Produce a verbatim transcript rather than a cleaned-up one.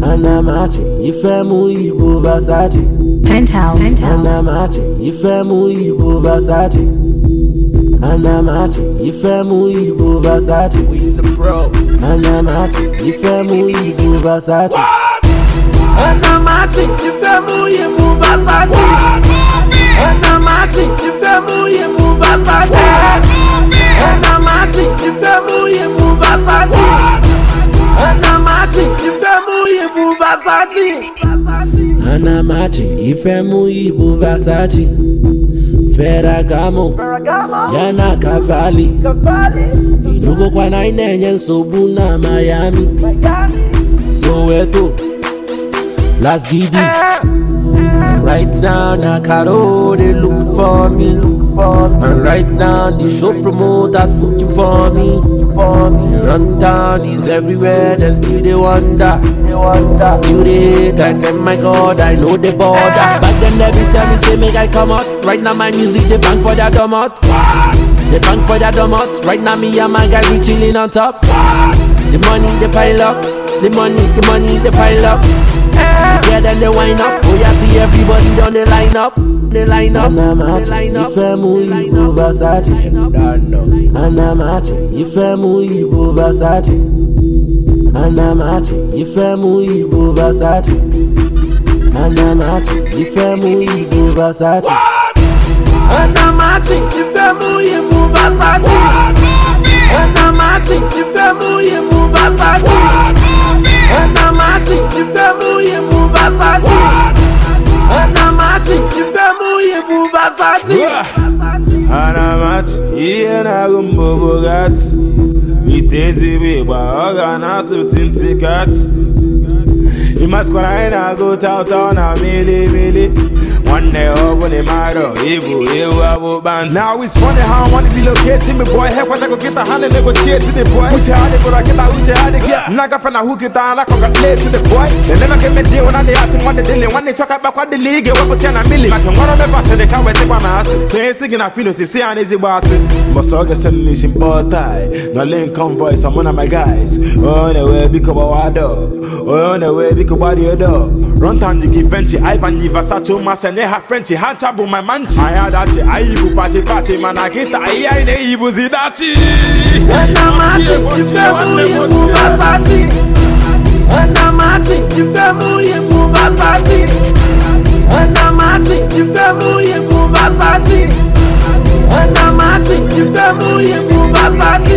Anamachi, Ifemu Ibu Versace. Penthouse. Anamachi, Ifemu Ibu Versace. Anamachi, Ifemu Ibu Versace. We some bro. Anamachi, Ifemu Ibu Versace. Anamachi, Ifemu Ibu Versace. Anamachi, Ifemu Ibu Versace. Anamachi, Ifemu Ibu Versace. Anamachi, Ifemu Ibu Versace. Anamachi, Ifemu Ibu Versace. Ferragamo, Yana Cavalli. Inugo kwa na inenye nsobu na Miami. Soweto, Las Gidi. Right now, Nakaro, they look for me. And right now, the show promoters looking for me. See, run down is everywhere, then still they wonder. Still they hate, I tell my God, I know the border. Back then, every time you say make I come out. Right now, my music, they bang for their dumb out. They bang for their dumb out. Right now, me and my guy, we chilling on top. The money, they pile up. The money, the money, they pile up. Yeah, then they wind up. Oh, yeah, see everybody on the line up. They line up. Anamachi, Ifemu Ibu Versace. Anamachi, Ifemu Ibu Versace. Anamachi, Ifemu Ibu Versace. Anamachi, Ifemu Ibu Versace. Anamachi, Ifemu Ibu Versace. Anamachi, Ifemu Ibu Versace. Anamachi, Ifemu Ibu Versace. Anamachi, Ifemu Ibu Versace. Anamachi, iye na gumbo bogati. Itezi biba ogana sutinti kati. Imaskwana ina go tauta na mili mili. One day open the maro, Ibu, Ibu, Abu Band. Now it's funny how I want to be located. Me boy, heck, when I go get a hand and negotiate to the boy. Uche had it, but I get a Uche had it. Naga fana who get down, I congratulate to the boy. They never get me deal when I ask him what they dealing. When they talk about what the league, what ten a million. Like one of the pass, they can't wait to one ass. So you're singing a feel, see, see, an easy boss. But so get sending this in tie. No link convoy, some one of my guys. Oh, the way, because I do. Oh, the way, because I do. Run down the give venture, Ivan Versace, Massene, have Frenchy, Hanchabu, my manchi. I had that, I ibu pachi pachi, manakita, I I ibu zidachi. Anamachi, Ifemu Ibu Versace. Anamachi, Ifemu Ibu Versace. Anamachi, Ifemu Ibu Versace. Anamachi, Ifemu Ibu Versace.